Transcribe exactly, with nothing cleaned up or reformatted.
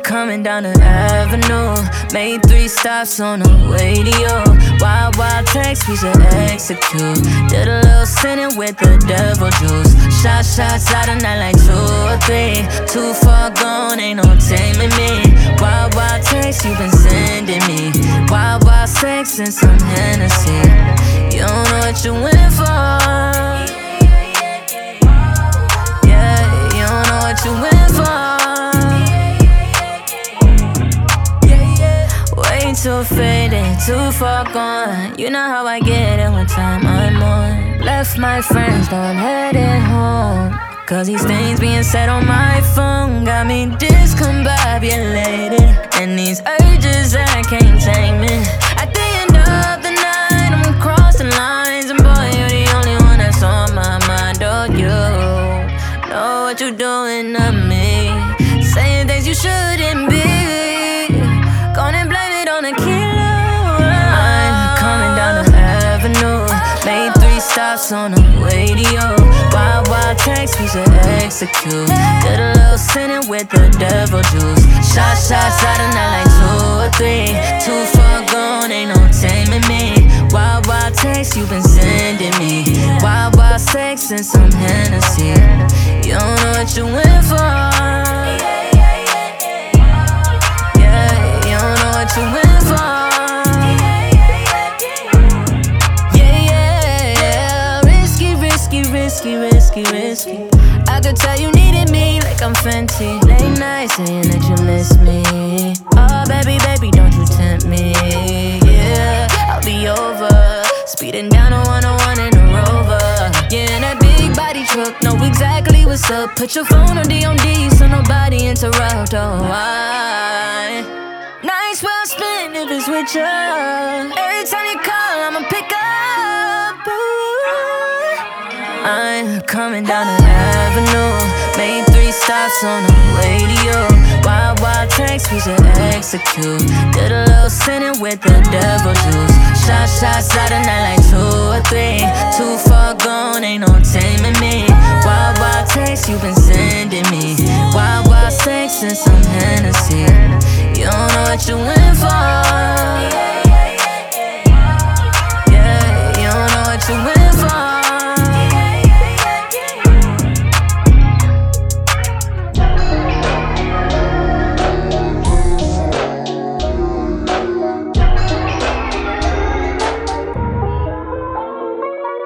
coming down the avenue. Made three stops on the radio. Wild, wild text, we should execute. Did a little sinning with the devil juice. Shot, shots out of night like two or three. Too far gone, ain't no taming me. Wild, wild text, you been sending me. Wild, wild sex and some Hennessy. You don't know what you went for. Yeah, you don't know what you went for. Too faded, too far gone. You know how I get it one time I'm on. Left my friends, now I'm headed home. Cause these things being said on my phone got me discombobulated. And these urges, I can't tame it. At the end of the night, I'm crossing lines. And boy, you're the only one that's on my mind. Oh, you know what you're doing to me. Saying things you shouldn't be. Gonna blame it on a killer. I'm coming down the avenue. Made three stops on the radio. Wild, wild text, we should execute. Did a little sinning with the devil juice. Shot, shots out of night like two or three. Too far gone, ain't no taming me. Wild, wild text, you been sending me. Wild, wild sex and some Hennessy. You don't know what you went for. What you went for. Yeah, yeah, yeah. Risky, risky, risky, risky, risky. I could tell you needed me like I'm Fenty. Late night saying that you miss me. Oh, baby, baby, don't you tempt me. Yeah, I'll be over. Speeding down a one oh one in a Rover. Yeah, in that big body truck, know exactly what's up. Put your phone on D on D so nobody interrupt. Oh, why? Nights well spent if it's with you. Every time you call, I'ma pick up. Ooh. I'm coming down the avenue. Made three stops on the radio. Wild, wild text, we should execute. Did a little sinning with the devil juice. Shot, shots out of night like two or three. Too far gone, ain't no taming me. Wild, wild text, you been sending me. Wild, wild sex and some Hennessy. You don't know what you went for.